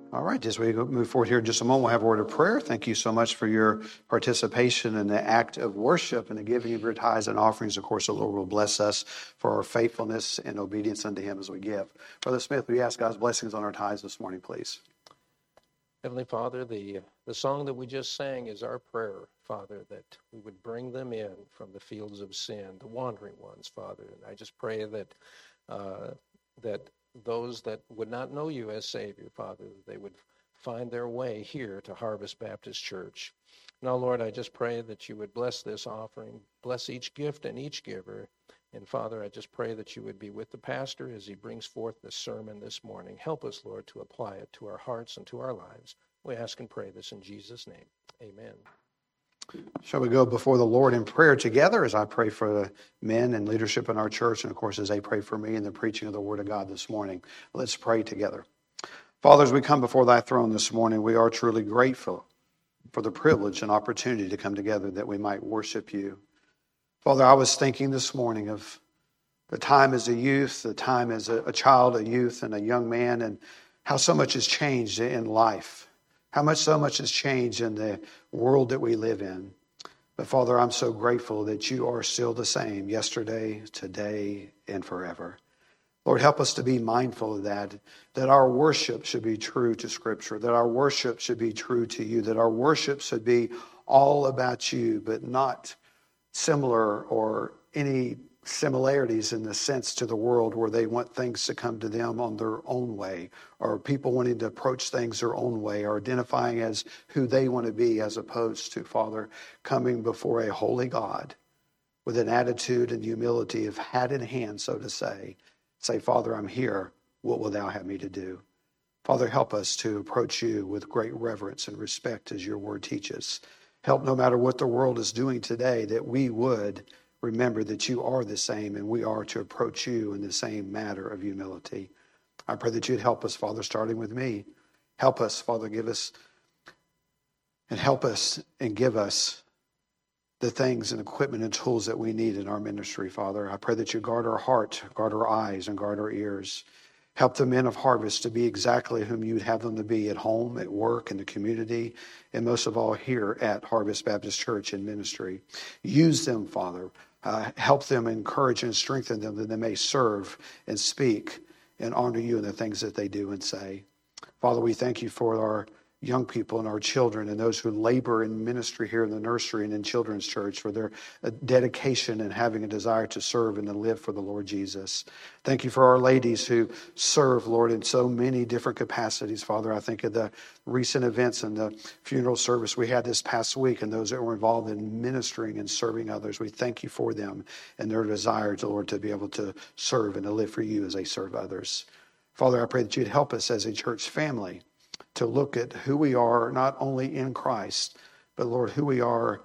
All right, as we move forward here in just a moment, we'll have a word of prayer. Thank you so much for your participation in the act of worship and the giving of your tithes and offerings. Of course, the Lord will bless us for our faithfulness and obedience unto Him as we give. Brother Smith, will you ask God's blessings on our tithes this morning, please? Heavenly Father, the song that we just sang is our prayer, Father, that we would bring them in from the fields of sin, the wandering ones, Father. And I just pray that that those that would not know you as Savior, Father, that they would find their way here to Harvest Baptist Church. Now, Lord, I just pray that you would bless this offering, bless each gift and each giver. And Father, I just pray that you would be with the pastor as he brings forth this sermon this morning. Help us, Lord, to apply it to our hearts and to our lives. We ask and pray this in Jesus' name. Amen. Shall we go before the Lord in prayer together as I pray for the men and leadership in our church, and of course as they pray for me in the preaching of the Word of God this morning. Let's pray together. Father, as we come before thy throne this morning, we are truly grateful for the privilege and opportunity to come together that we might worship you. Father, I was thinking this morning of the time as a youth, the time as a child, a youth, and a young man, and how so much has changed in life. So much has changed in the world that we live in. But Father, I'm so grateful that you are still the same yesterday, today, and forever. Lord, help us to be mindful of that our worship should be true to Scripture, that our worship should be true to you, that our worship should be all about you, but not similar or any similarities in the sense to the world where they want things to come to them on their own way, or people wanting to approach things their own way, or identifying as who they want to be, as opposed to, Father, coming before a holy God with an attitude and humility of hat in hand, so to say, Father, I'm here. What will thou have me to do? Father, help us to approach you with great reverence and respect as your word teaches. Help, no matter what the world is doing today, that we would remember that you are the same, and we are to approach you in the same matter of humility. I pray that you'd help us, Father, starting with me. Help us, Father, give us and give us the things and equipment and tools that we need in our ministry, Father. I pray that you guard our heart, guard our eyes, and guard our ears. Help the men of Harvest to be exactly whom you'd have them to be at home, at work, in the community, and most of all here at Harvest Baptist Church in ministry. Use them, Father. Help them, encourage and strengthen them that they may serve and speak and honor you in the things that they do and say. Father, we thank you for our young people and our children and those who labor in ministry here in the nursery and in children's church, for their dedication and having a desire to serve and to live for the Lord Jesus. Thank you for our ladies who serve, Lord, in so many different capacities. Father, I think of the recent events and the funeral service we had this past week and those that were involved in ministering and serving others. We thank you for them and their desire, Lord, to be able to serve and to live for you as they serve others. Father, I pray that you'd help us as a church family to look at who we are, not only in Christ, but, Lord, who we are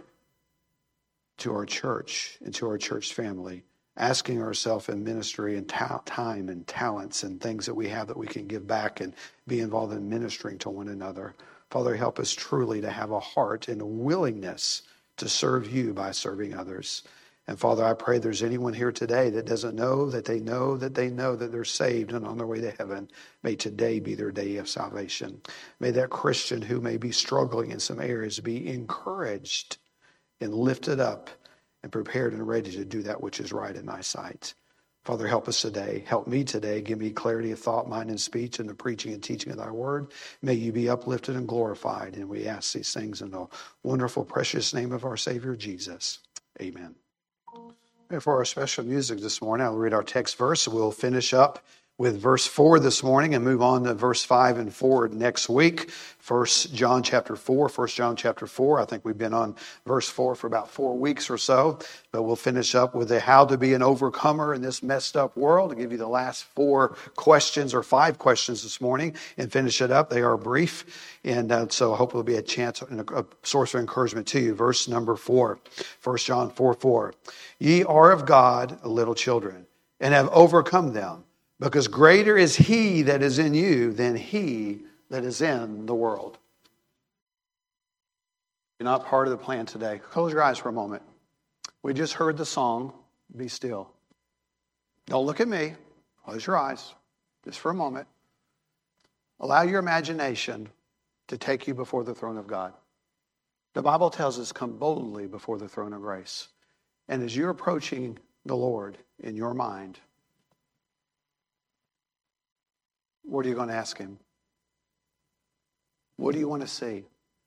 to our church and to our church family, asking ourselves in ministry and time and talents and things that we have that we can give back and be involved in ministering to one another. Father, help us truly to have a heart and a willingness to serve you by serving others. And Father, I pray there's anyone here today that doesn't know that they know that they know that they're saved and on their way to heaven. May today be their day of salvation. May that Christian who may be struggling in some areas be encouraged and lifted up and prepared and ready to do that which is right in thy sight. Father, help us today. Help me today. Give me clarity of thought, mind, and speech in the preaching and teaching of thy word. May you be uplifted and glorified. And we ask these things in the wonderful, precious name of our Savior, Jesus. Amen. And for our special music this morning, I'll read our text verse. We'll finish up with verse 4 this morning and move on to verse 5 and 4 next week. 1 John chapter 4. I think we've been on verse 4 for about 4 weeks or so. But we'll finish up with how to be an overcomer in this messed up world. I'll give you the last 4 questions or 5 questions this morning and finish it up. They are brief. And so I hope it'll be a chance and a source of encouragement to you. Verse number 4. 1 John 4:4. Ye are of God, little children, and have overcome them, because greater is he that is in you than he that is in the world. You're not part of the plan today. Close your eyes for a moment. We just heard the song, Be Still. Don't look at me. Close your eyes just for a moment. Allow your imagination to take you before the throne of God. The Bible tells us, come boldly before the throne of grace. And as you're approaching the Lord in your mind, what are you going to ask him? What do you want to see?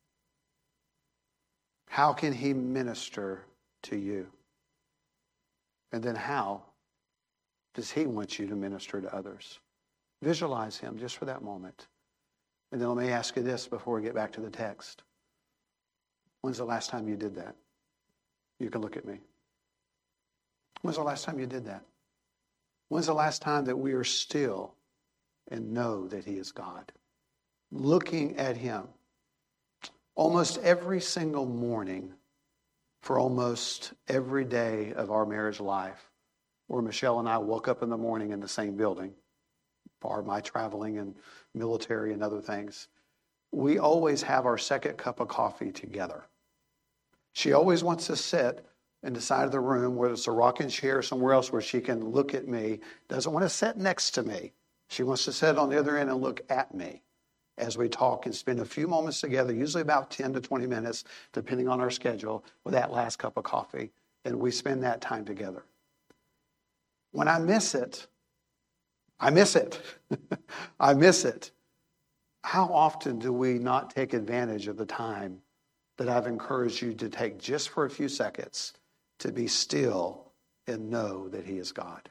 How can he minister to you? And then how does he want you to minister to others? Visualize him just for that moment. And then let me ask you this before we get back to the text. When's the last time you did that? You can look at me. When's the last time you did that? When's the last time that we are still and know that he is God? Looking at him. Almost every single morning for almost every day of our marriage life, where Michelle and I woke up in the morning in the same building, bar my traveling and military and other things, we always have our second cup of coffee together. She always wants to sit in the side of the room, whether it's a rocking chair or somewhere else where she can look at me. Doesn't want to sit next to me. She wants to sit on the other end and look at me as we talk and spend a few moments together, usually about 10 to 20 minutes, depending on our schedule, with that last cup of coffee. And we spend that time together. When I miss it, I miss it. I miss it. How often do we not take advantage of the time that I've encouraged you to take just for a few seconds to be still and know that he is God?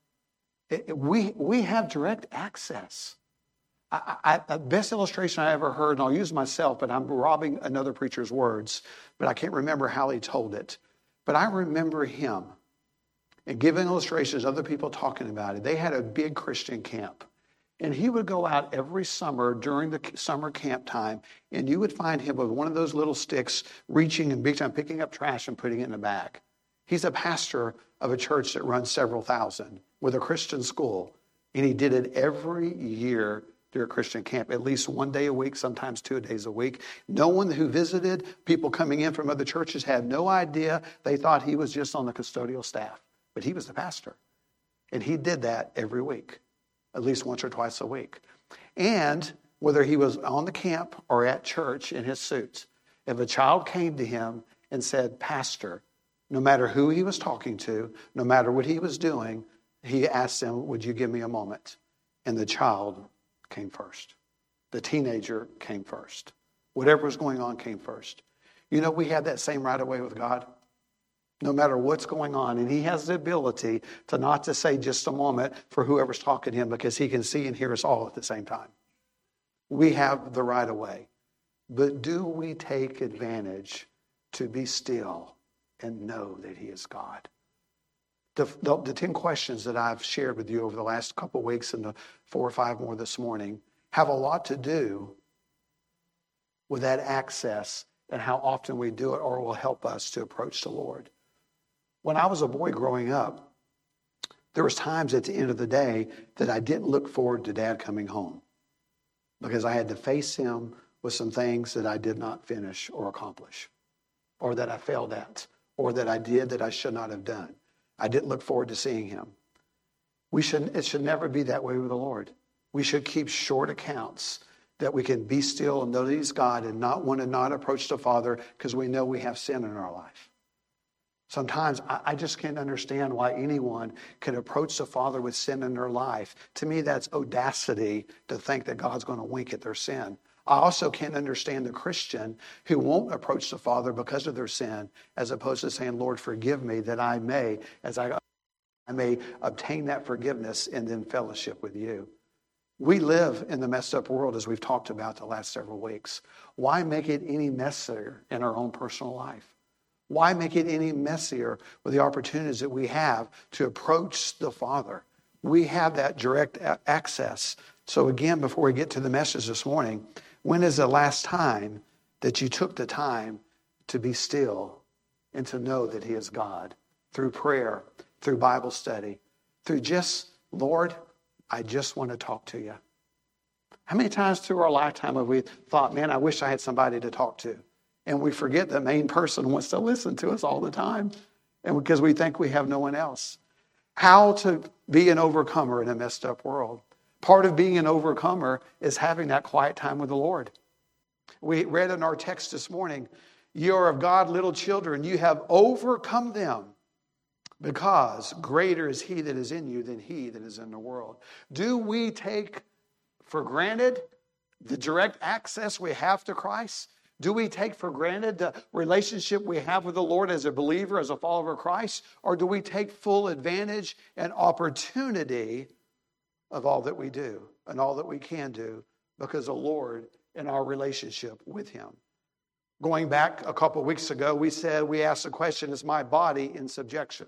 We have direct access. The best illustration I ever heard, and I'll use myself, but I'm robbing another preacher's words, but I can't remember how he told it. But I remember him and giving illustrations, other people talking about it. They had a big Christian camp. And he would go out every summer during the summer camp time, and you would find him with one of those little sticks reaching and big time picking up trash and putting it in the bag. He's a pastor of a church that runs several thousand with a Christian school. And he did it every year during Christian camp, at least one day a week, sometimes 2 days a week. No one who visited, people coming in from other churches, had no idea. They thought he was just on the custodial staff. But he was the pastor. And he did that every week, at least once or twice a week. And whether he was on the camp or at church in his suit, if a child came to him and said, Pastor, no matter who he was talking to, no matter what he was doing, he asked them, would you give me a moment? And the child came first. The teenager came first. Whatever was going on came first. You know, we have that same right away with God. No matter what's going on. And he has the ability to not to say just a moment for whoever's talking to him, because he can see and hear us all at the same time. We have the right of way. But do we take advantage to be still and know that he is God? The 10 questions that I've shared with you over the last couple of weeks and the 4 or 5 more this morning have a lot to do with that access and how often we do it, or will help us to approach the Lord. When I was a boy growing up, there was times at the end of the day that I didn't look forward to Dad coming home because I had to face him with some things that I did not finish or accomplish, or that I failed at, or that I did that I should not have done. I didn't look forward to seeing him. It should never be that way with the Lord. We should keep short accounts that we can be still and know that he's God and not want to not approach the Father because we know we have sin in our life. Sometimes I just can't understand why anyone can approach the Father with sin in their life. To me, that's audacity to think that God's going to wink at their sin. I also can't understand the Christian who won't approach the Father because of their sin, as opposed to saying, Lord, forgive me that I may obtain that forgiveness and then fellowship with you. We live in the messed up world, as we've talked about the last several weeks. Why make it any messier in our own personal life? Why make it any messier with the opportunities that we have to approach the Father? We have that direct access. So again, before we get to the message this morning, when is the last time that you took the time to be still and to know that he is God? Through prayer, through Bible study, through just, Lord, I just want to talk to you. How many times through our lifetime have we thought, man, I wish I had somebody to talk to? And we forget the main person wants to listen to us all the time. And because we think we have no one else. How to be an overcomer in a messed up world. Part of being an overcomer is having that quiet time with the Lord. We read in our text this morning, you are of God, little children. You have overcome them because greater is he that is in you than he that is in the world. Do we take for granted the direct access we have to Christ? Do we take for granted the relationship we have with the Lord as a believer, as a follower of Christ? Or do we take full advantage and opportunity of all that we do and all that we can do because of the Lord and our relationship with him? Going back a couple of weeks ago, we asked the question, is my body in subjection?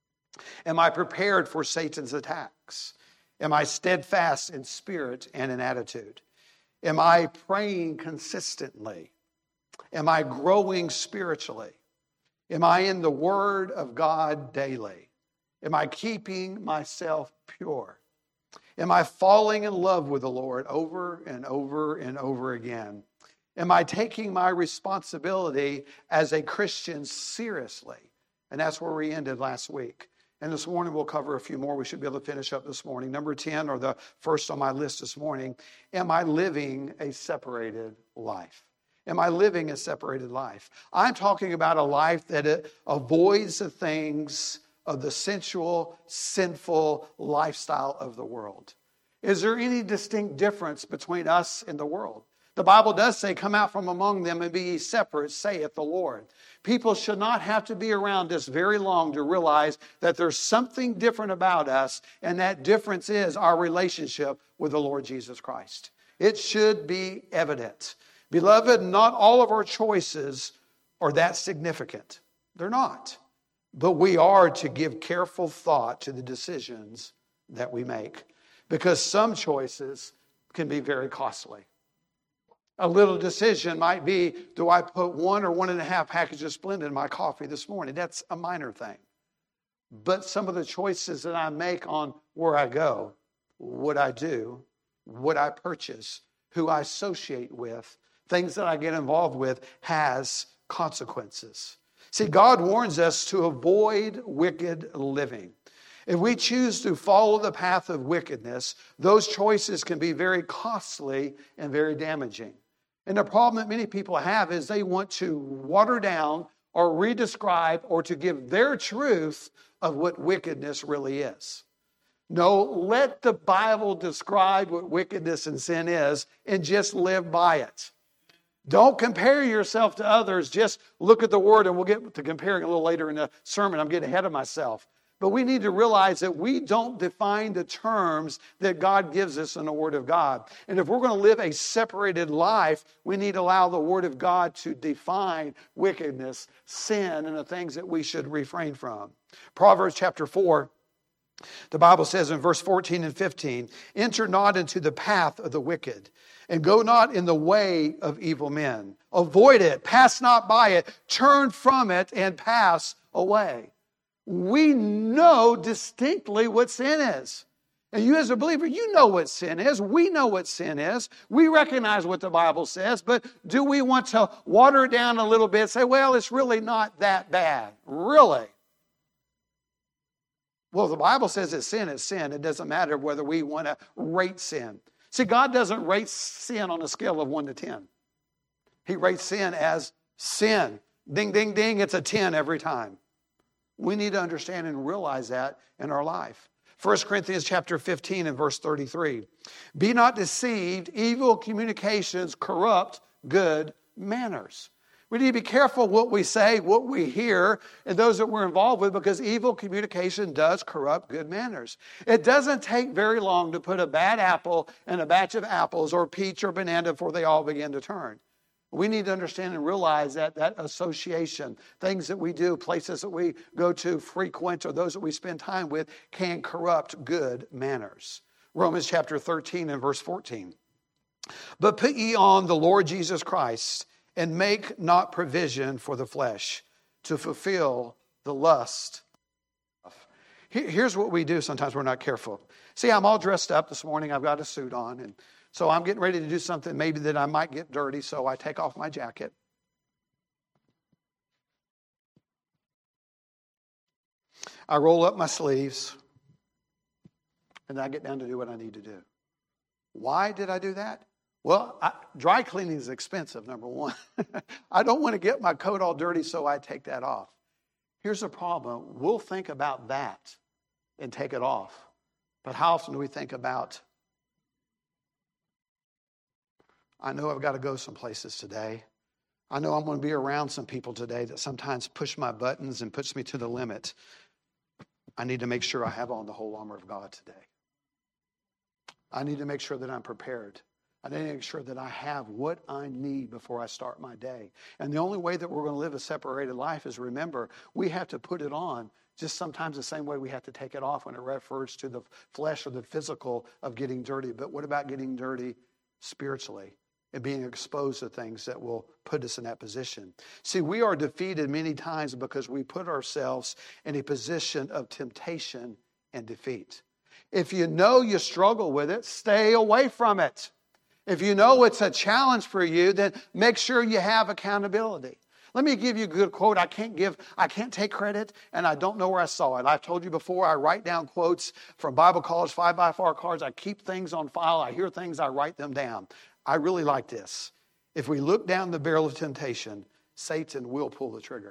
Am I prepared for Satan's attacks? Am I steadfast in spirit and in attitude? Am I praying consistently? Am I growing spiritually? Am I in the Word of God daily? Am I keeping myself pure? Am I falling in love with the Lord over and over and over again? Am I taking my responsibility as a Christian seriously? And that's where we ended last week. And this morning we'll cover a few more. We should be able to finish up this morning. Number 10, or the first on my list this morning, am I living a separated life? Am I living a separated life? I'm talking about a life that avoids the things of the sensual, sinful lifestyle of the world. Is there any distinct difference between us and the world? The Bible does say, come out from among them and be ye separate, saith the Lord. People should not have to be around us very long to realize that there's something different about us, and that difference is our relationship with the Lord Jesus Christ. It should be evident. Beloved, not all of our choices are that significant. They're not. But we are to give careful thought to the decisions that we make, because some choices can be very costly. A little decision might be, do I put 1 or 1.5 packages of Splenda in my coffee this morning? That's a minor thing. But some of the choices that I make on where I go, what I do, what I purchase, who I associate with, things that I get involved with, has consequences. See, God warns us to avoid wicked living. If we choose to follow the path of wickedness, those choices can be very costly and very damaging. And the problem that many people have is they want to water down or redescribe or to give their truth of what wickedness really is. No, let the Bible describe what wickedness and sin is and just live by it. Don't compare yourself to others. Just look at the Word, and we'll get to comparing a little later in the sermon. I'm getting ahead of myself. But we need to realize that we don't define the terms that God gives us in the Word of God. And if we're going to live a separated life, we need to allow the Word of God to define wickedness, sin, and the things that we should refrain from. Proverbs chapter 4, the Bible says in verse 14 and 15, enter not into the path of the wicked, and go not in the way of evil men. Avoid it, pass not by it, turn from it, and pass away. We know distinctly what sin is. And you as a believer, you know what sin is. We know what sin is. We recognize what the Bible says, but do we want to water it down a little bit, say, well, it's really not that bad? Really? Well, the Bible says that sin is sin. It doesn't matter whether we want to rate sin. See, God doesn't rate sin on a scale of 1 to 10. He rates sin as sin. Ding, ding, ding, it's a 10 every time. We need to understand and realize that in our life. 1 Corinthians chapter 15 and verse 33. Be not deceived, evil communications corrupt good manners. We need to be careful what we say, what we hear, and those that we're involved with, because evil communication does corrupt good manners. It doesn't take very long to put a bad apple in a batch of apples or peach or banana before they all begin to turn. We need to understand and realize that association, things that we do, places that we go to frequent, or those that we spend time with, can corrupt good manners. Romans chapter 13 and verse 14. But put ye on the Lord Jesus Christ, and make not provision for the flesh to fulfill the lust. Here's what we do sometimes we're not careful. See, I'm all dressed up this morning. I've got a suit on, and so I'm getting ready to do something maybe that I might get dirty, so I take off my jacket. I roll up my sleeves, and I get down to do what I need to do. Why did I do that? Well, dry cleaning is expensive, number one. I don't want to get my coat all dirty, so I take that off. Here's the problem. We'll think about that and take it off. But how often do we think about, I know I've got to go some places today. I know I'm going to be around some people today that sometimes push my buttons and puts me to the limit. I need to make sure I have on the whole armor of God today. I need to make sure that I'm prepared. I need to make sure that I have what I need before I start my day. And the only way that we're going to live a separated life is, remember, we have to put it on just sometimes the same way we have to take it off when it refers to the flesh or the physical of getting dirty. But what about getting dirty spiritually and being exposed to things that will put us in that position? See, we are defeated many times because we put ourselves in a position of temptation and defeat. If you know you struggle with it, stay away from it. If you know it's a challenge for you, then make sure you have accountability. Let me give you a good quote. I can't take credit, and I don't know where I saw it. I've told you before, I write down quotes from Bible college, 5x4 cards. I keep things on file. I hear things, I write them down. I really like this. If we look down the barrel of temptation, Satan will pull the trigger.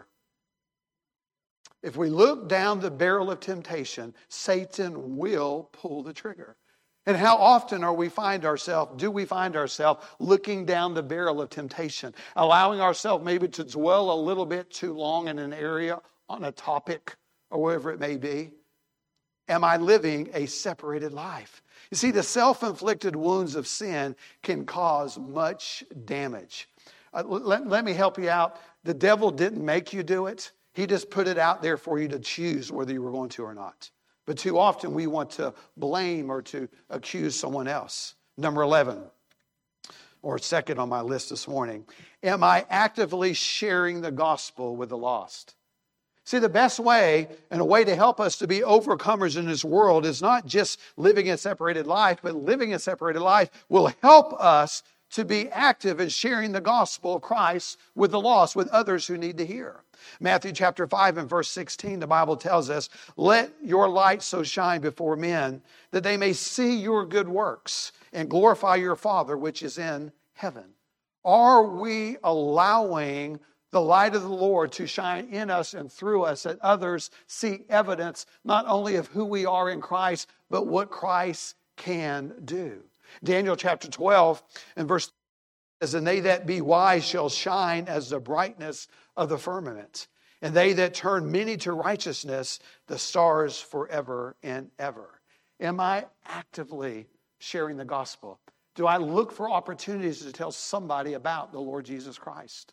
If we look down the barrel of temptation, Satan will pull the trigger. And how often do we find ourselves looking down the barrel of temptation, allowing ourselves maybe to dwell a little bit too long in an area, on a topic, or whatever it may be? Am I living a separated life? You see, the self-inflicted wounds of sin can cause much damage. Let me help you out. The devil didn't make you do it. He just put it out there for you to choose whether you were going to or not. But too often we want to blame or to accuse someone else. Number 11, or second on my list this morning. Am I actively sharing the gospel with the lost? See, the best way, and a way to help us to be overcomers in this world, is not just living a separated life, but living a separated life will help us to be active in sharing the gospel of Christ with the lost, with others who need to hear. Matthew chapter 5 and verse 16, the Bible tells us, "Let your light so shine before men that they may see your good works and glorify your Father which is in heaven." Are we allowing the light of the Lord to shine in us and through us, that others see evidence not only of who we are in Christ, but what Christ can do? Daniel chapter 12 and verse says, "And they that be wise shall shine as the brightness of the firmament, and they that turn many to righteousness, the stars forever and ever." Am I actively sharing the gospel? Do I look for opportunities to tell somebody about the Lord Jesus Christ?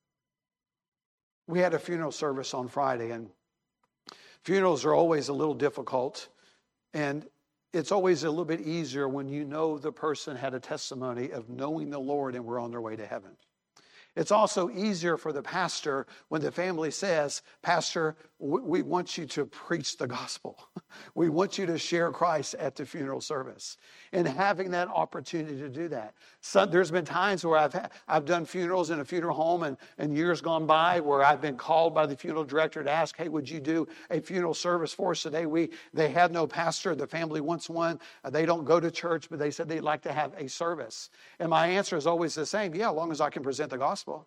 We had a funeral service on Friday, and funerals are always a little difficult, and it's always a little bit easier when you know the person had a testimony of knowing the Lord and were on their way to heaven. It's also easier for the pastor when the family says, "Pastor, we want you to preach the gospel. We want you to share Christ at the funeral service." And having that opportunity to do that. There's been times where I've done funerals in a funeral home and years gone by where I've been called by the funeral director to ask, "Hey, would you do a funeral service for us today?" They had no pastor. The family wants one. They don't go to church, but they said they'd like to have a service. And my answer is always the same. Yeah, as long as I can present the gospel.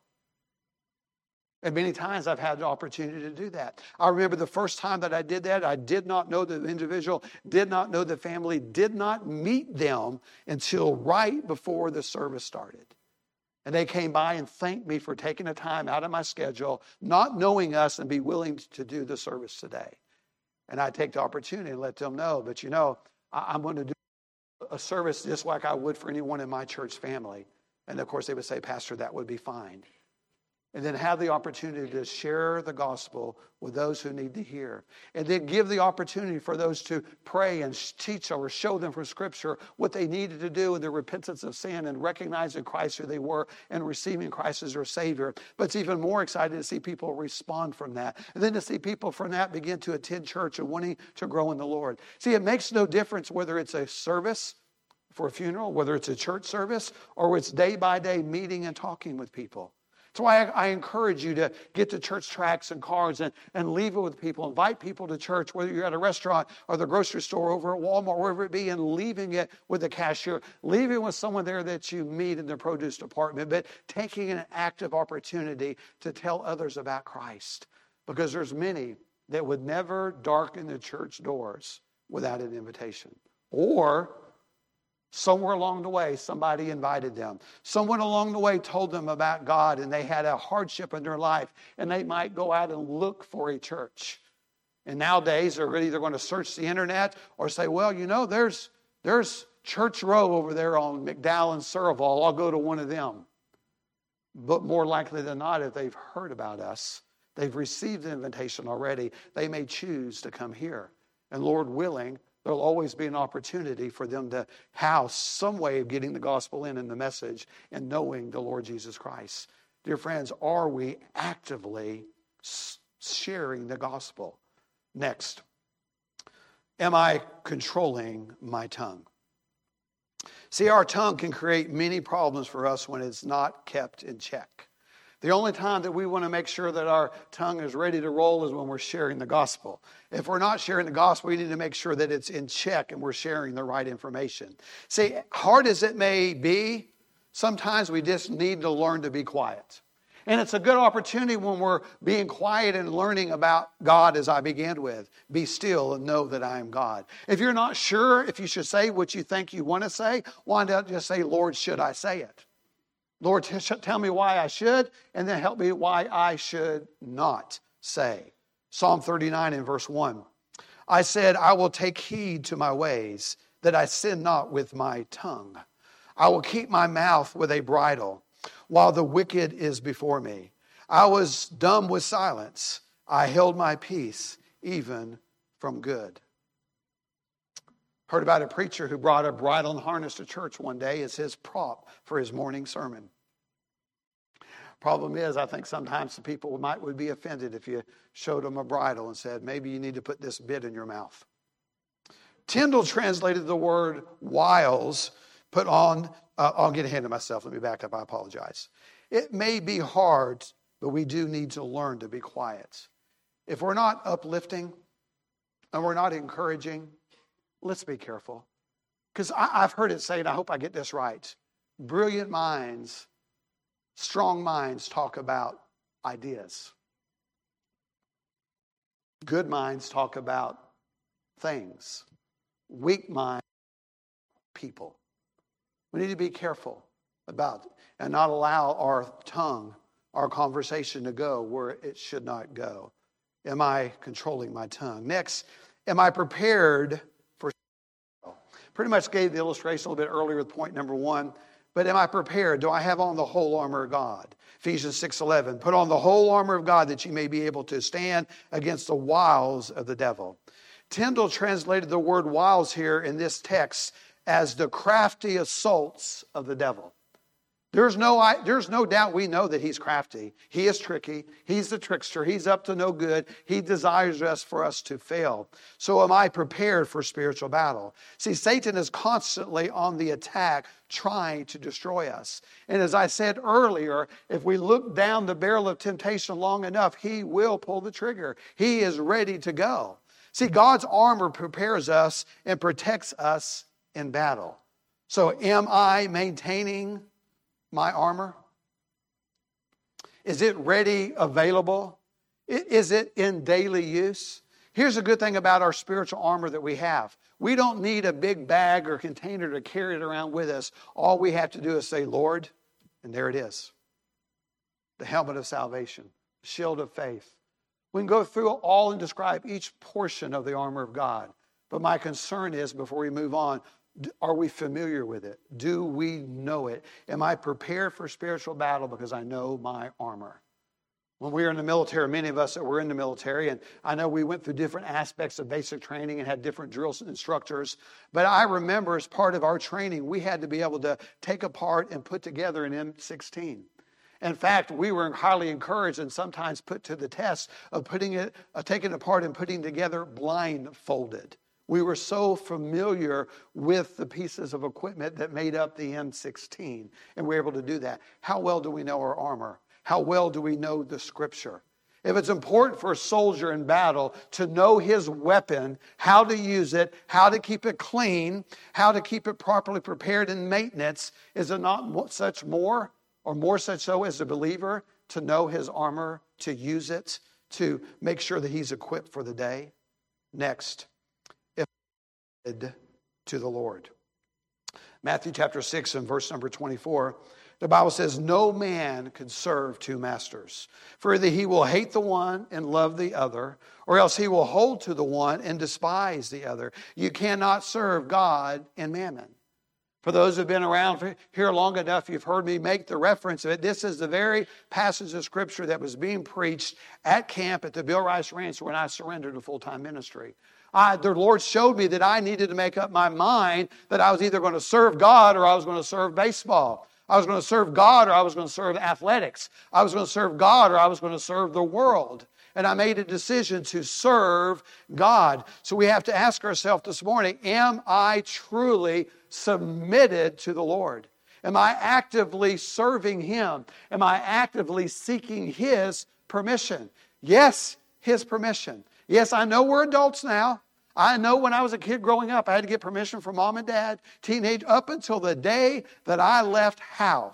And many times I've had the opportunity to do that. I remember the first time that I did that, I did not know the individual, did not know the family, did not meet them until right before the service started. And they came by and thanked me for taking the time out of my schedule, not knowing us, and be willing to do the service today. And I take the opportunity and let them know, but I'm going to do a service just like I would for anyone in my church family. And of course they would say, "Pastor, that would be fine." And then have the opportunity to share the gospel with those who need to hear. And then give the opportunity for those to pray and teach or show them from Scripture what they needed to do in their repentance of sin and recognizing Christ who they were and receiving Christ as their Savior. But it's even more exciting to see people respond from that. And then to see people from that begin to attend church and wanting to grow in the Lord. See, it makes no difference whether it's a service for a funeral, whether it's a church service, or it's day by day meeting and talking with people. That's why I encourage you to get the church tracts and cards and leave it with people. Invite people to church, whether you're at a restaurant or the grocery store, over at Walmart, wherever it be, and leaving it with the cashier. Leaving it with someone there that you meet in the produce department, but taking an active opportunity to tell others about Christ. Because there's many that would never darken the church doors without an invitation. Or somewhere along the way, somebody invited them. Someone along the way told them about God, and they had a hardship in their life, and they might go out and look for a church. And nowadays, they're either going to search the internet or say, well, there's Church Row over there on McDowell and Survival. I'll go to one of them. But more likely than not, if they've heard about us, they've received the invitation already, they may choose to come here. And Lord willing, there'll always be an opportunity for them to house some way of getting the gospel in and the message and knowing the Lord Jesus Christ. Dear friends, are we actively sharing the gospel? Next, am I controlling my tongue? See, our tongue can create many problems for us when it's not kept in check. The only time that we want to make sure that our tongue is ready to roll is when we're sharing the gospel. If we're not sharing the gospel, we need to make sure that it's in check and we're sharing the right information. See, hard as it may be, sometimes we just need to learn to be quiet. And it's a good opportunity when we're being quiet and learning about God, as I began with. Be still and know that I am God. If you're not sure if you should say what you think you want to say, why not just say, Lord, should I say it? Lord, tell me why I should, and then help me why I should not say. Psalm 39 and verse 1. I said, I will take heed to my ways, that I sin not with my tongue. I will keep my mouth with a bridle, while the wicked is before me. I was dumb with silence. I held my peace, even from good. Heard about a preacher who brought a bridle and harness to church one day as his prop for his morning sermon. Problem is, I think sometimes the people would be offended if you showed them a bridle and said, maybe you need to put this bit in your mouth. Tyndale translated the word wiles, put on, I'll get ahead of myself. Let me back up. I apologize. It may be hard, but we do need to learn to be quiet. If we're not uplifting and we're not encouraging, let's be careful. Because I've heard it say, and I hope I get this right, brilliant minds, strong minds talk about ideas. Good minds talk about things. Weak minds, people. We need to be careful about it and not allow our tongue, our conversation to go where it should not go. Am I controlling my tongue? Next, am I prepared for? Pretty much gave the illustration a little bit earlier with point number 1. But am I prepared? Do I have on the whole armor of God? Ephesians 6:11. Put on the whole armor of God that you may be able to stand against the wiles of the devil. Tyndale translated the word wiles here in this text as the crafty assaults of the devil. There's no doubt we know that he's crafty. He is tricky. He's the trickster. He's up to no good. He desires for us to fail. So am I prepared for spiritual battle? See, Satan is constantly on the attack trying to destroy us. And as I said earlier, if we look down the barrel of temptation long enough, he will pull the trigger. He is ready to go. See, God's armor prepares us and protects us in battle. So am I maintaining my armor? Is it ready, available? Is it in daily use? Here's a good thing about our spiritual armor that we have. We don't need a big bag or container to carry it around with us. All we have to do is say, Lord, and there it is. The helmet of salvation, the shield of faith. We can go through all and describe each portion of the armor of God. But my concern is, before we move on, are we familiar with it? Do we know it? Am I prepared for spiritual battle because I know my armor? When we were in the military, many of us that were in the military, and I know we went through different aspects of basic training and had different drills and instructors, but I remember as part of our training, we had to be able to take apart and put together an M16. In fact, we were highly encouraged and sometimes put to the test of taking it apart and putting together blindfolded. We were so familiar with the pieces of equipment that made up the M16, and we were able to do that. How well do we know our armor? How well do we know the Scripture? If it's important for a soldier in battle to know his weapon, how to use it, how to keep it clean, how to keep it properly prepared in maintenance, is it not such more, or more such so as a believer, to know his armor, to use it, to make sure that he's equipped for the day? Next, if to the Lord. Matthew chapter 6 and verse number 24. The Bible says, no man can serve two masters. For either he will hate the one and love the other, or else he will hold to the one and despise the other. You cannot serve God and mammon. For those who have been around here long enough, you've heard me make the reference of it. This is the very passage of Scripture that was being preached at camp at the Bill Rice Ranch when I surrendered to full-time ministry. The Lord showed me that I needed to make up my mind that I was either going to serve God or I was going to serve baseball. I was going to serve God or I was going to serve athletics. I was going to serve God or I was going to serve the world. And I made a decision to serve God. So we have to ask ourselves this morning, am I truly submitted to the Lord? Am I actively serving Him? Am I actively seeking His permission? Yes, His permission. Yes, I know we're adults now. I know when I was a kid growing up, I had to get permission from mom and dad, teenage, up until the day that I left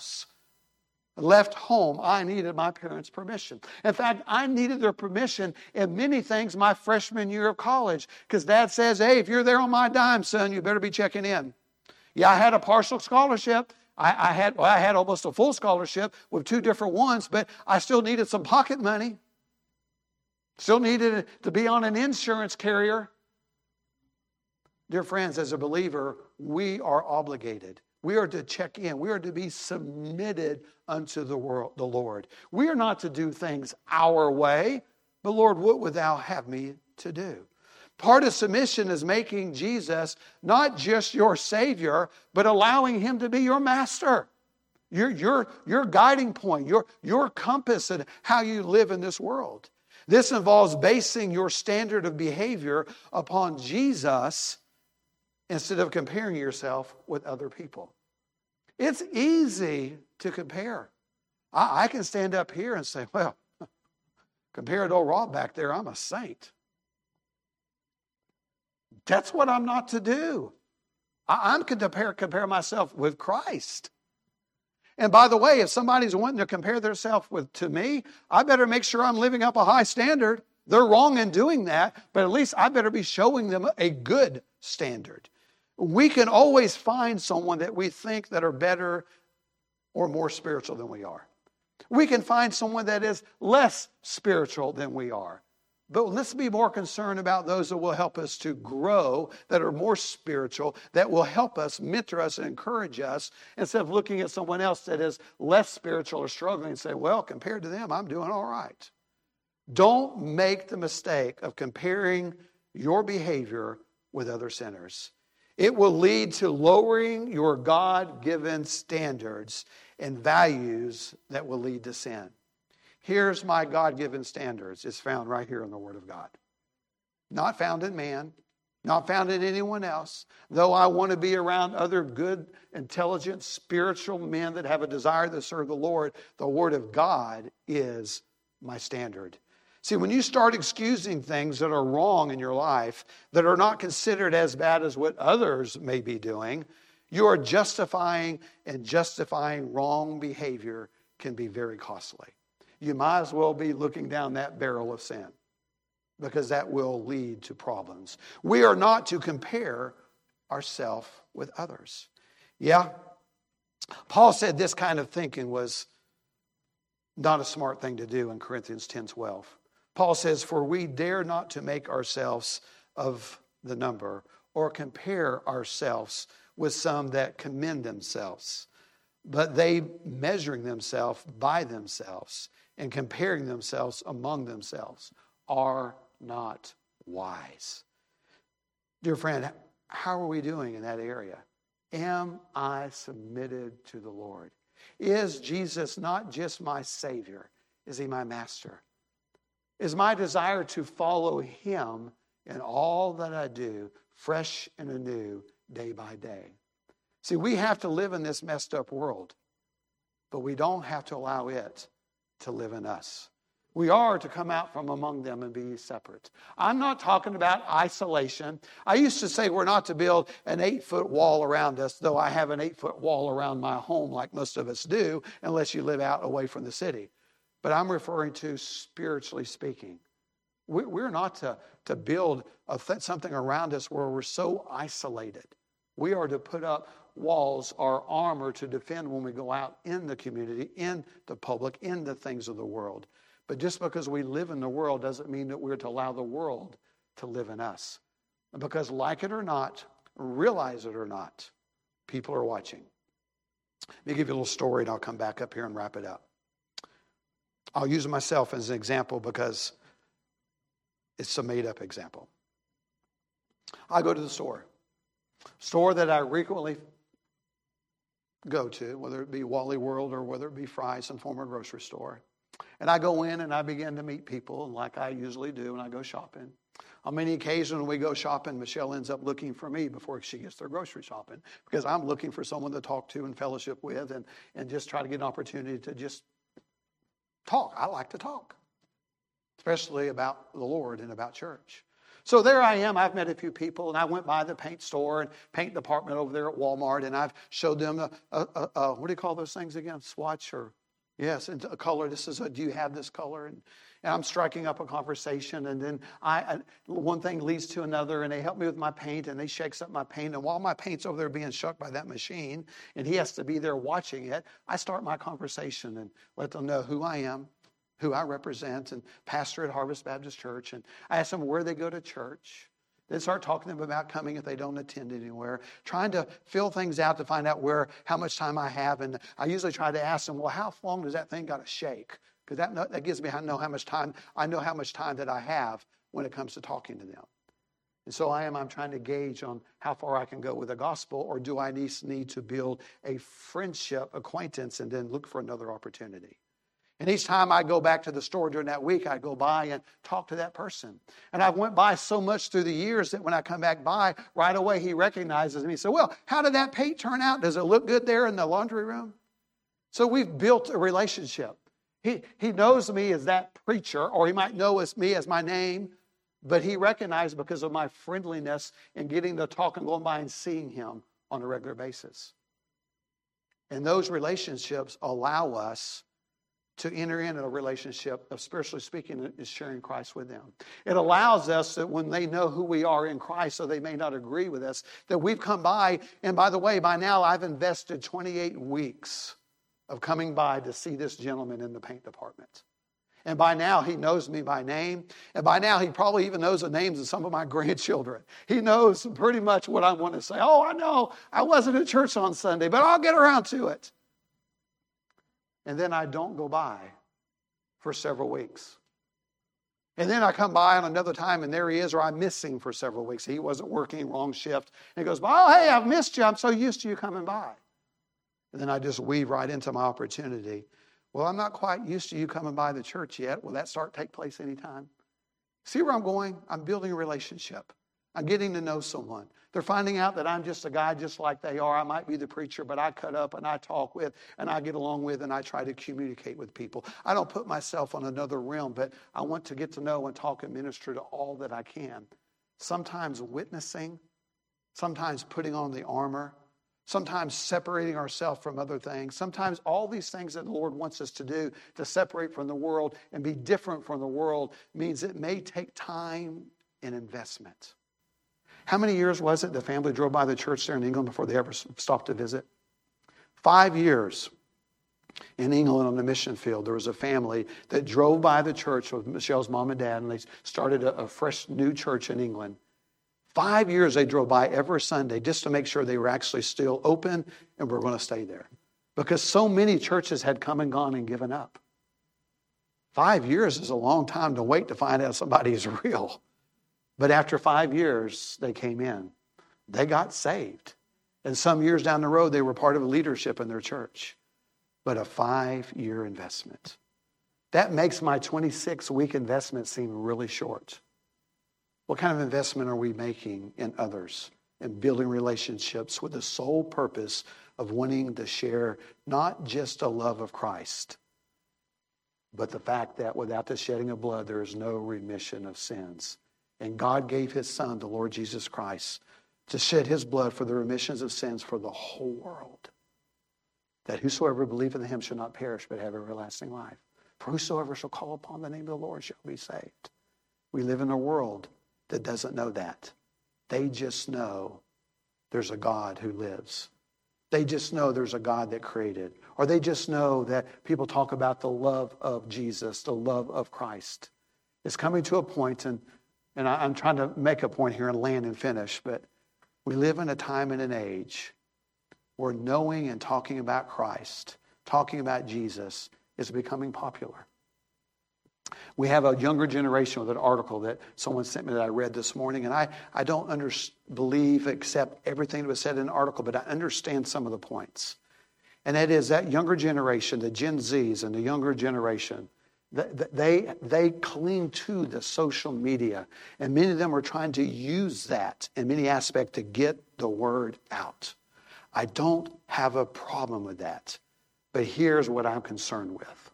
home, I needed my parents' permission. In fact, I needed their permission in many things my freshman year of college, because Dad says, hey, if you're there on my dime, son, you better be checking in. Yeah, I had a partial scholarship. I had almost a full scholarship with 2 different ones, but I still needed some pocket money. Still needed to be on an insurance carrier. Dear friends, as a believer, we are obligated. We are to check in. We are to be submitted unto the Lord. We are not to do things our way, but Lord, what would thou have me to do? Part of submission is making Jesus not just your Savior, but allowing Him to be your master. Your guiding point, your compass in how you live in this world. This involves basing your standard of behavior upon Jesus instead of comparing yourself with other people. It's easy to compare. I can stand up here and say, well, compared to old Rob back there, I'm a saint. That's what I'm not to do. I'm to compare myself with Christ. And by the way, if somebody's wanting to compare themselves to me, I better make sure I'm living up a high standard. They're wrong in doing that, but at least I better be showing them a good standard. We can always find someone that we think that are better or more spiritual than we are. We can find someone that is less spiritual than we are. But let's be more concerned about those that will help us to grow, that are more spiritual, that will help us, mentor us, and encourage us, instead of looking at someone else that is less spiritual or struggling and say, well, compared to them, I'm doing all right. Don't make the mistake of comparing your behavior with other sinners. It will lead to lowering your God-given standards and values that will lead to sin. Here's my God-given standards. It's found right here in the Word of God. Not found in man, not found in anyone else. Though I want to be around other good, intelligent, spiritual men that have a desire to serve the Lord, the Word of God is my standard. See, when you start excusing things that are wrong in your life, that are not considered as bad as what others may be doing, you are justifying, and justifying wrong behavior can be very costly. You might as well be looking down that barrel of sin, because that will lead to problems. We are not to compare ourselves with others. Yeah, Paul said this kind of thinking was not a smart thing to do in Corinthians 10:12. Paul says, for we dare not to make ourselves of the number or compare ourselves with some that commend themselves, but they measuring themselves by themselves and comparing themselves among themselves are not wise. Dear friend, how are we doing in that area? Am I submitted to the Lord? Is Jesus not just my Savior? Is He my Master? Is my desire to follow Him in all that I do, fresh and anew, day by day? See, we have to live in this messed up world, but we don't have to allow it to live in us. We are to come out from among them and be separate. I'm not talking about isolation. I used to say we're not to build an 8-foot wall around us, though I have an 8-foot wall around my home like most of us do, unless you live out away from the city. But I'm referring to spiritually speaking. We're not to build something around us where we're so isolated. We are to put up walls, our armor to defend when we go out in the community, in the public, in the things of the world. But just because we live in the world doesn't mean that we're to allow the world to live in us. Because like it or not, realize it or not, people are watching. Let me give you a little story and I'll come back up here and wrap it up. I'll use myself as an example because it's a made-up example. I go to the store that I frequently go to, whether it be Wally World or whether it be Fry's, some former grocery store. And I go in and I begin to meet people, and like I usually do when I go shopping. On many occasions when we go shopping, Michelle ends up looking for me before she gets their grocery shopping because I'm looking for someone to talk to and fellowship with and just try to get an opportunity to just talk. I like to talk, especially about the Lord and about church. So there I am. I've met a few people, and I went by the paint store and paint department over there at Walmart, and I've showed them what do you call those things again? Swatch or... Yes, and a color. This is do you have this color? And I'm striking up a conversation, and then one thing leads to another, and they help me with my paint, and they shakes up my paint. And while my paint's over there being shucked by that machine, and he has to be there watching it, I start my conversation and let them know who I am, who I represent, and pastor at Harvest Baptist Church. And I ask them where they go to church. Then start talking to them about coming if they don't attend anywhere. Trying to fill things out to find out how much time I have. And I usually try to ask them, well, how long does that thing got to shake? Because that gives me, I know how much time that I have when it comes to talking to them. And so I'm trying to gauge on how far I can go with the gospel, or do I need to build a friendship, acquaintance, and then look for another opportunity. And each time I go back to the store during that week, I go by and talk to that person. And I went by so much through the years that when I come back by, right away he recognizes me. So, well, how did that paint turn out? Does it look good there in the laundry room? So we've built a relationship. He knows me as that preacher, or he might know me as my name, but he recognized because of my friendliness and getting to talk and going by and seeing him on a regular basis. And those relationships allow us to enter into a relationship of, spiritually speaking, is sharing Christ with them. It allows us that when they know who we are in Christ, so they may not agree with us, that we've come by, and by the way, by now I've invested 28 weeks of coming by to see this gentleman in the paint department. And by now he knows me by name, and by now he probably even knows the names of some of my grandchildren. He knows pretty much what I want to say. Oh, I know, I wasn't at church on Sunday, but I'll get around to it. And then I don't go by for several weeks. And then I come by on another time, and there he is, or I'm missing for several weeks. He wasn't working, wrong shift. And he goes, oh, hey, I've missed you. I'm so used to you coming by. And then I just weave right into my opportunity. Well, I'm not quite used to you coming by the church yet. Will that take place anytime? See where I'm going? I'm building a relationship. I'm getting to know someone. They're finding out that I'm just a guy just like they are. I might be the preacher, but I cut up and I talk with and I get along with and I try to communicate with people. I don't put myself on another realm, but I want to get to know and talk and minister to all that I can. Sometimes witnessing, sometimes putting on the armor, sometimes separating ourselves from other things. Sometimes all these things that the Lord wants us to do to separate from the world and be different from the world means it may take time and investment. How many years was it the family drove by the church there in England before they ever stopped to visit? 5 years in England on the mission field. There was a family that drove by the church with Michelle's mom and dad, and they started a fresh new church in England. 5 years they drove by every Sunday just to make sure they were actually still open and were going to stay there. Because so many churches had come and gone and given up. 5 years is a long time to wait to find out somebody is real. But after 5 years, they came in. They got saved. And some years down the road, they were part of leadership in their church. But a 5-year investment. That makes my 26-week investment seem really short. What kind of investment are we making in others and building relationships with the sole purpose of wanting to share not just a love of Christ, but the fact that without the shedding of blood, there is no remission of sins. And God gave his Son, the Lord Jesus Christ, to shed his blood for the remissions of sins for the whole world, that whosoever believeth in him shall not perish but have everlasting life. For whosoever shall call upon the name of the Lord shall be saved. We live in a world that doesn't know that. They just know there's a God who lives. They just know there's a God that created. Or they just know that people talk about the love of Jesus, the love of Christ. It's coming to a point, and I'm trying to make a point here and land and finish, but we live in a time and an age where knowing and talking about Christ, talking about Jesus, is becoming popular. We have a younger generation with an article that someone sent me that I read this morning, and I don't believe accept everything that was said in the article, but I understand some of the points. And that is that younger generation, the Gen Zs and the younger generation, they cling to the social media, and many of them are trying to use that in many aspects to get the word out. I don't have a problem with that, but here's what I'm concerned with.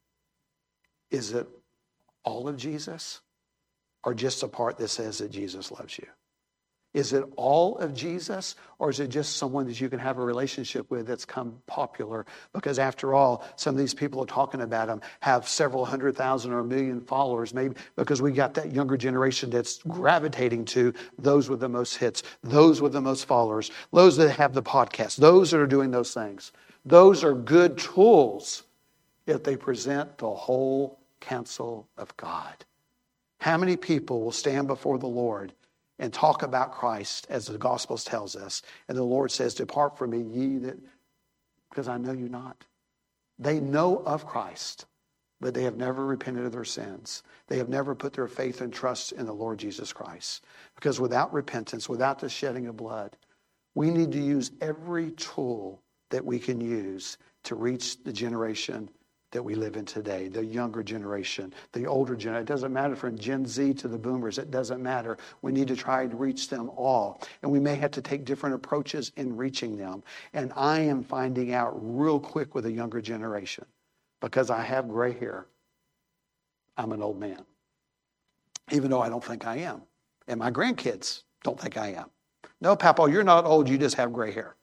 Is it all of Jesus, or just a part that says that Jesus loves you? Is it all of Jesus, or is it just someone that you can have a relationship with that's come popular? Because after all, some of these people are talking about him have several 100,000 or 1 million followers, maybe because we got that younger generation that's gravitating to those with the most hits, those with the most followers, those that have the podcast, those that are doing those things. Those are good tools if they present the whole counsel of God. How many people will stand before the Lord and talk about Christ as the Gospels tells us, and the Lord says, "Depart from me, ye that," because I know you not. They know of Christ, but they have never repented of their sins. They have never put their faith and trust in the Lord Jesus Christ. Because without repentance, without the shedding of blood, we need to use every tool that we can use to reach the generation that we live in today, the younger generation, the older generation. It doesn't matter from Gen Z to the boomers. It doesn't matter. We need to try and reach them all. And we may have to take different approaches in reaching them. And I am finding out real quick with the younger generation, because I have gray hair, I'm an old man, even though I don't think I am. And my grandkids don't think I am. No, Papa, you're not old. You just have gray hair.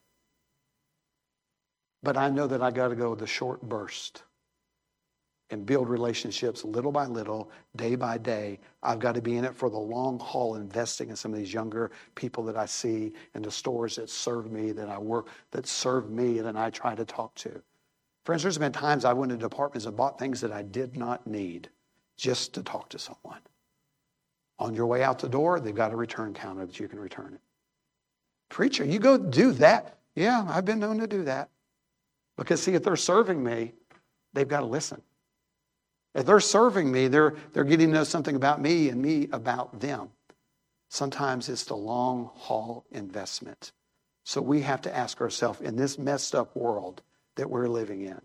But I know that I got to go the short burst and build relationships little by little, day by day. I've got to be in it for the long haul, investing in some of these younger people that I see in the stores that serve me, that I work, that serve me, and I try to talk to. Friends, there's been times I went into departments and bought things that I did not need just to talk to someone. On your way out the door, they've got a return counter that you can return it. Preacher, you go do that? Yeah, I've been known to do that. Because see, if they're serving me, they've got to listen. If they're serving me, they're getting to know something about me and me about them. Sometimes it's the long haul investment. So we have to ask ourselves, in this messed up world that we're living in,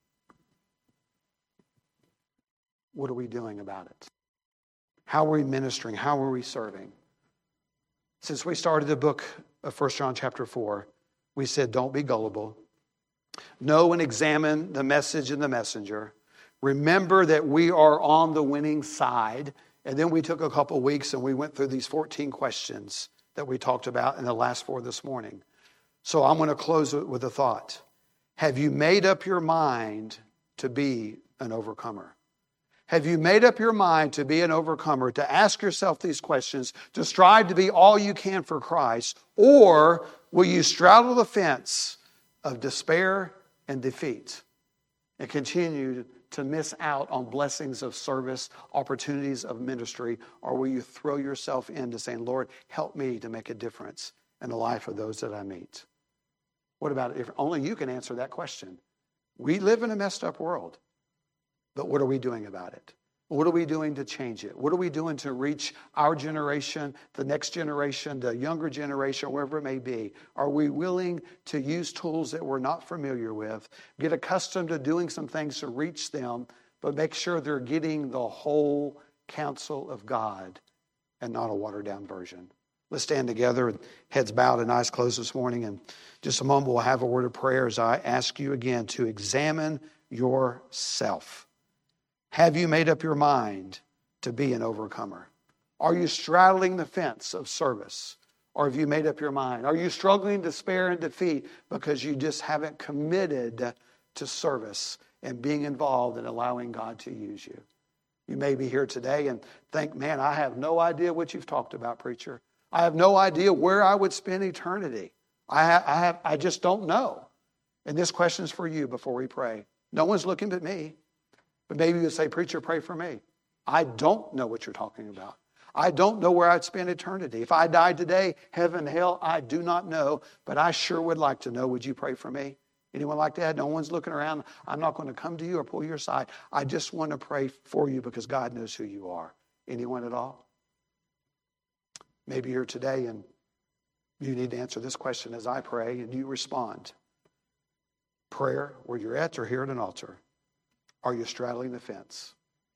what are we doing about it? How are we ministering? How are we serving? Since we started the book of 1 John chapter 4, we said, don't be gullible. Know and examine the message and the messenger. Remember that we are on the winning side. And then we took a couple of weeks and we went through these 14 questions that we talked about in the last 4 this morning. So I'm going to close it with a thought. Have you made up your mind to be an overcomer? Have you made up your mind to be an overcomer, to ask yourself these questions, to strive to be all you can for Christ? Or will you straddle the fence of despair and defeat and continue to miss out on blessings of service, opportunities of ministry? Or will you throw yourself into saying, Lord, help me to make a difference in the life of those that I meet? What about it? If only you can answer that question. We live in a messed up world, but what are we doing about it? What are we doing to change it? What are we doing to reach our generation, the next generation, the younger generation, wherever it may be? Are we willing to use tools that we're not familiar with, get accustomed to doing some things to reach them, but make sure they're getting the whole counsel of God and not a watered-down version? Let's stand together, heads bowed and eyes closed this morning. And just a moment, we'll have a word of prayer as I ask you again to examine yourself. Have you made up your mind to be an overcomer? Are you straddling the fence of service? Or have you made up your mind? Are you struggling, despair, and defeat because you just haven't committed to service and being involved and allowing God to use you? You may be here today and think, man, I have no idea what you've talked about, preacher. I have no idea where I would spend eternity. I just don't know. And this question is for you before we pray. No one's looking but me. But maybe you would say, preacher, pray for me. I don't know what you're talking about. I don't know where I'd spend eternity. If I died today, heaven, hell, I do not know. But I sure would like to know. Would you pray for me? Anyone like that? No one's looking around. I'm not going to come to you or pull you aside. I just want to pray for you because God knows who you are. Anyone at all? Maybe you're today and you need to answer this question as I pray and you respond. Prayer, where you're at or here at an altar. Are you straddling the fence?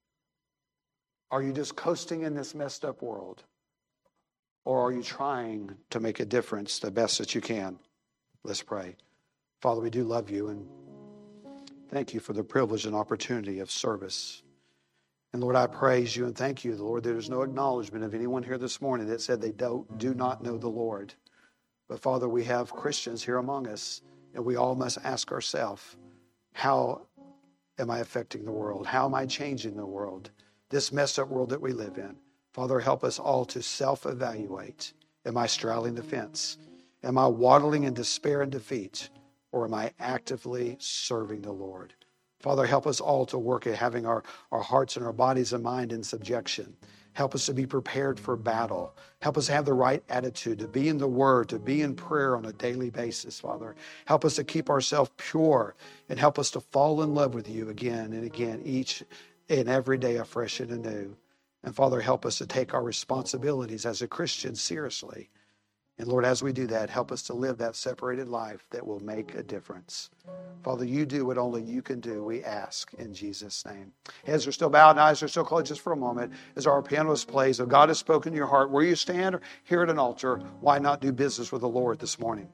Are you just coasting in this messed up world? Or are you trying to make a difference the best that you can? Let's pray. Father, we do love you and thank you for the privilege and opportunity of service. And Lord, I praise you and thank you, Lord. There's no acknowledgement of anyone here this morning that said they do not know the Lord. But Father, we have Christians here among us, and we all must ask ourselves, how am I affecting the world? How am I changing the world? This messed up world that we live in. Father, help us all to self-evaluate. Am I straddling the fence? Am I waddling in despair and defeat? Or am I actively serving the Lord? Father, help us all to work at having our hearts and our bodies and mind in subjection. Help us to be prepared for battle. Help us have the right attitude, to be in the Word, to be in prayer on a daily basis, Father. Help us to keep ourselves pure and help us to fall in love with you again and again, each and every day afresh and anew. And Father, help us to take our responsibilities as a Christian seriously. And Lord, as we do that, help us to live that separated life that will make a difference. Father, you do what only you can do, we ask in Jesus' name. Heads are still bowed and eyes are still closed just for a moment as our pianist plays. If God has spoken to your heart, where you stand or here at an altar, why not do business with the Lord this morning?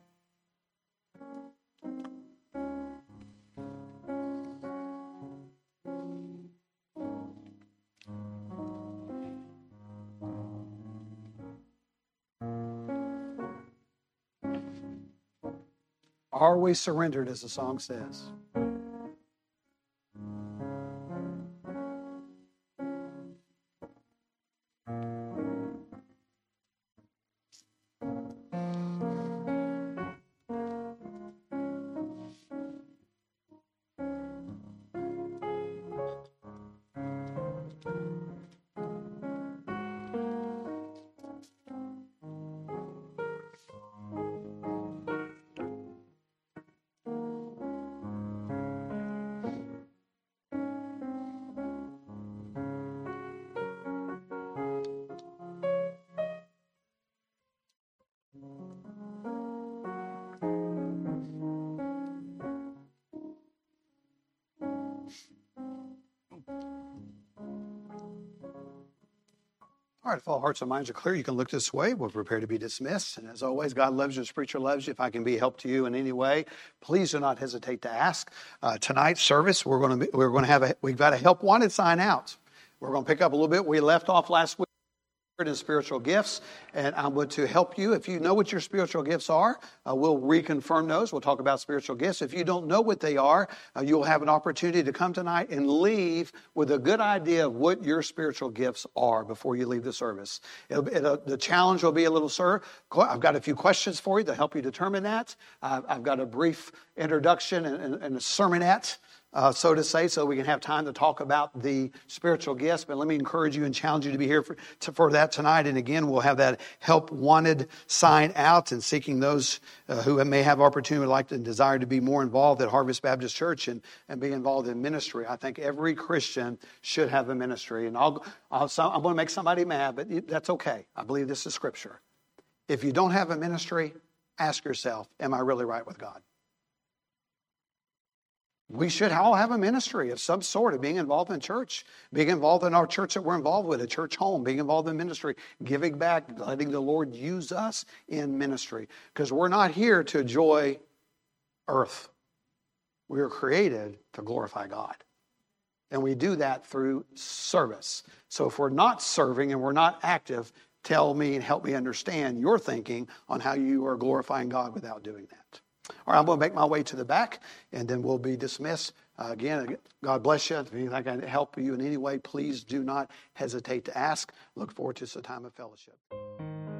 Are we surrendered, as the song says? All right, if all hearts and minds are clear, you can look this way. We're prepared to be dismissed. And as always, God loves you, the preacher loves you. If I can be help to you in any way, please do not hesitate to ask. Tonight's service, we've got a help wanted sign out. We're going to pick up a little bit. We left off last week in spiritual gifts, and I'm going to help you. If you know what your spiritual gifts are, we'll reconfirm those. We'll talk about spiritual gifts. If you don't know what they are, you'll have an opportunity to come tonight and leave with a good idea of what your spiritual gifts are before you leave the service. The challenge will be a little, I've got a few questions for you to help you determine that. I've got a brief introduction and a sermonette, so to say, so we can have time to talk about the spiritual gifts. But let me encourage you and challenge you to be here for that tonight. And again, we'll have that help wanted sign out and seeking those who may have opportunity, would like and desire to be more involved at Harvest Baptist Church and be involved in ministry. I think every Christian should have a ministry. And I'm going to make somebody mad, but that's okay. I believe this is Scripture. If you don't have a ministry, ask yourself, am I really right with God? We should all have a ministry of some sort of being involved in church, being involved in our church that we're involved with, a church home, being involved in ministry, giving back, letting the Lord use us in ministry. Because we're not here to enjoy earth. We are created to glorify God. And we do that through service. So if we're not serving and we're not active, tell me and help me understand your thinking on how you are glorifying God without doing that. All right, I'm going to make my way to the back, and then we'll be dismissed. Again, God bless you. If anything I can help you in any way, please do not hesitate to ask. Look forward to some time of fellowship.